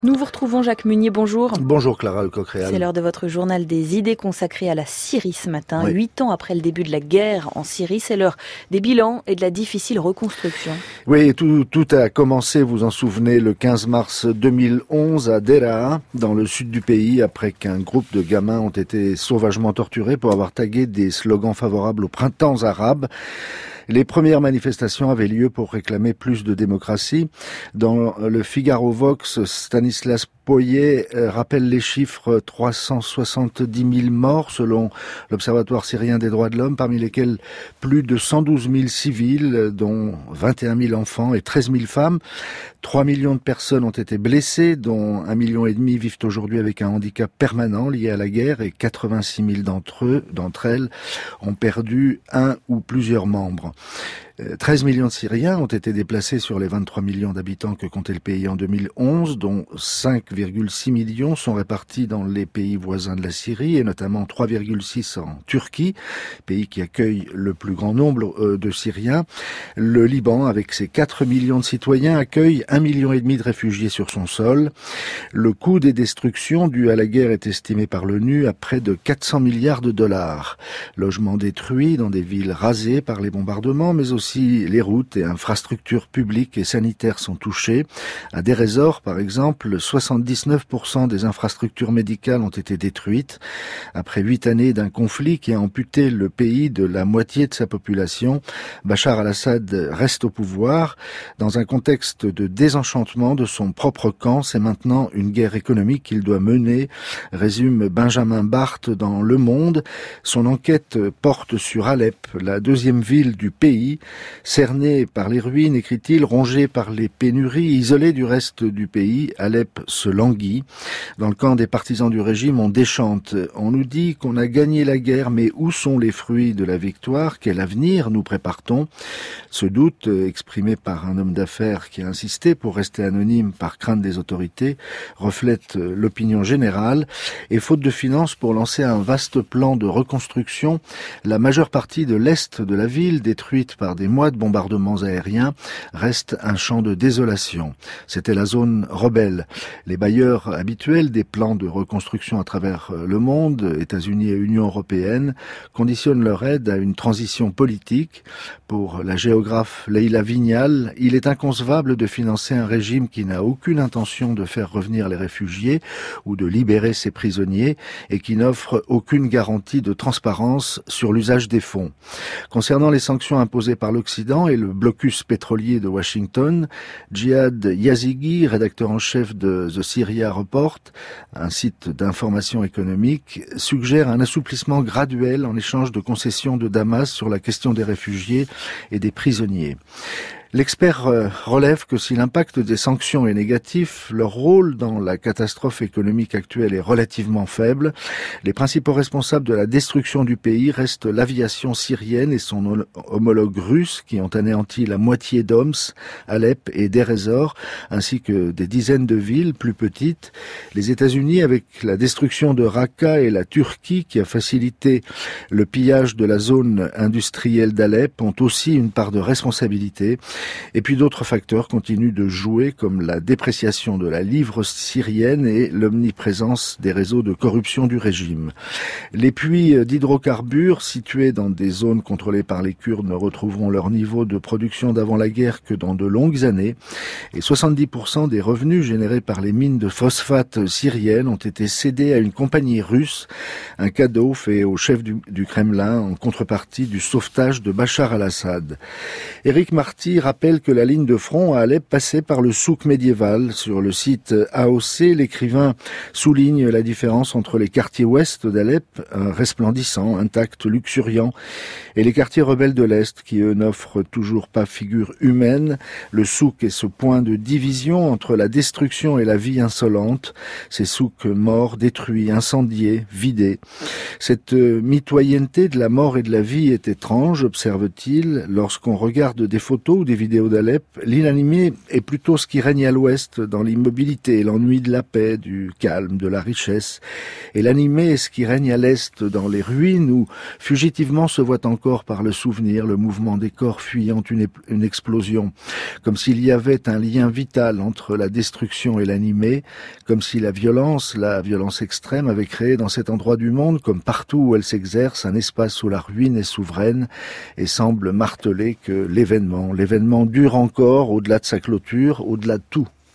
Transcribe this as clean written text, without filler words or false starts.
Nous vous retrouvons Jacques Munier, bonjour. Bonjour Clara Lecoq-Réal. C'est l'heure de votre journal des idées consacré à la Syrie ce matin. Oui. 8 ans après le début de la guerre en Syrie, c'est l'heure des bilans et de la difficile reconstruction. Oui, tout a commencé, vous en souvenez, le 15 mars 2011 à Deraa, dans le sud du pays, après qu'un groupe de gamins ont été sauvagement torturés pour avoir tagué des slogans favorables aux printemps arabes. Les premières manifestations avaient lieu pour réclamer plus de démocratie. Dans le Figaro Vox, Stanislas Poyet rappelle les chiffres 370 000 morts selon l'Observatoire syrien des droits de l'homme, parmi lesquels plus de 112 000 civils, dont 21 000 enfants et 13 000 femmes. 3 millions de personnes ont été blessées, dont 1,5 million vivent aujourd'hui avec un handicap permanent lié à la guerre et 86 000 d'entre elles ont perdu un ou plusieurs membres. 13 millions de Syriens ont été déplacés sur les 23 millions d'habitants que comptait le pays en 2011, dont 5,6 millions sont répartis dans les pays voisins de la Syrie, et notamment 3,6 en Turquie, pays qui accueille le plus grand nombre de Syriens. Le Liban, avec ses 4 millions de citoyens, accueille 1,5 million de réfugiés sur son sol. Le coût des destructions dues à la guerre est estimé par l'ONU à près de 400 milliards de dollars. Logements détruits dans des villes rasées par les bombardements, mais aussi les routes et infrastructures publiques et sanitaires sont touchées. À Deir ez-Zor, par exemple, 79% des infrastructures médicales ont été détruites. Après 8 années d'un conflit qui a amputé le pays de la moitié de sa population, Bachar al-Assad reste au pouvoir. Dans un contexte de désenchantement de son propre camp, c'est maintenant une guerre économique qu'il doit mener, résume Benjamin Barth dans Le Monde. Son enquête porte sur Alep, la deuxième ville du pays, cerné par les ruines, écrit-il, rongé par les pénuries, isolé du reste du pays, Alep se languit. Dans le camp des partisans du régime, on déchante. On nous dit qu'on a gagné la guerre, mais où sont les fruits de la victoire? Quel avenir nous prépare-t-on? Ce doute, exprimé par un homme d'affaires qui a insisté pour rester anonyme par crainte des autorités, reflète l'opinion générale. Et faute de finances pour lancer un vaste plan de reconstruction, la majeure partie de l'est de la ville, détruite par des mois de bombardements aériens, reste un champ de désolation. C'était la zone rebelle. Les bailleurs habituels des plans de reconstruction à travers le monde, États-Unis et Union européenne, conditionnent leur aide à une transition politique. Pour la géographe Leila Vignal, il est inconcevable de financer un régime qui n'a aucune intention de faire revenir les réfugiés ou de libérer ses prisonniers et qui n'offre aucune garantie de transparence sur l'usage des fonds. Concernant les sanctions imposées par l'Occident et le blocus pétrolier de Washington, Djihad Yazigi, rédacteur en chef de The Syria Report, un site d'information économique, suggère un assouplissement graduel en échange de concessions de Damas sur la question des réfugiés et des prisonniers. L'expert relève que si l'impact des sanctions est négatif, leur rôle dans la catastrophe économique actuelle est relativement faible. Les principaux responsables de la destruction du pays restent l'aviation syrienne et son homologue russe qui ont anéanti la moitié d'Homs, Alep et Deir ez-Zor, ainsi que des dizaines de villes plus petites. Les États-Unis, avec la destruction de Raqqa, et la Turquie qui a facilité le pillage de la zone industrielle d'Alep, ont aussi une part de responsabilité. Et puis d'autres facteurs continuent de jouer, comme la dépréciation de la livre syrienne et l'omniprésence des réseaux de corruption du régime. Les puits d'hydrocarbures situés dans des zones contrôlées par les Kurdes ne retrouveront leur niveau de production d'avant la guerre que dans de longues années. Et 70% des revenus générés par les mines de phosphate syriennes ont été cédés à une compagnie russe, un cadeau fait au chef du Kremlin en contrepartie du sauvetage de Bachar al-Assad. Éric Marty rappelle que la ligne de front à Alep passait par le souk médiéval. Sur le site AOC, l'écrivain souligne la différence entre les quartiers ouest d'Alep, resplendissants, intacts, luxuriants, et les quartiers rebelles de l'Est, qui eux n'offrent toujours pas figure humaine. Le souk est ce point de division entre la destruction et la vie insolente. Ces souks morts, détruits, incendiés, vidés. Cette mitoyenneté de la mort et de la vie est étrange, observe-t-il, lorsqu'on regarde des photos ou des vidéo d'Alep, l'inanimé est plutôt ce qui règne à l'ouest, dans l'immobilité, l'ennui de la paix, du calme, de la richesse. Et l'animé est ce qui règne à l'est, dans les ruines où, fugitivement, se voit encore par le souvenir le mouvement des corps fuyant une explosion. Comme s'il y avait un lien vital entre la destruction et l'animé, comme si la violence extrême avait créé dans cet endroit du monde, comme partout où elle s'exerce, un espace où la ruine est souveraine et semble marteler que l'événement dure encore au-delà de sa clôture, au-delà de tout.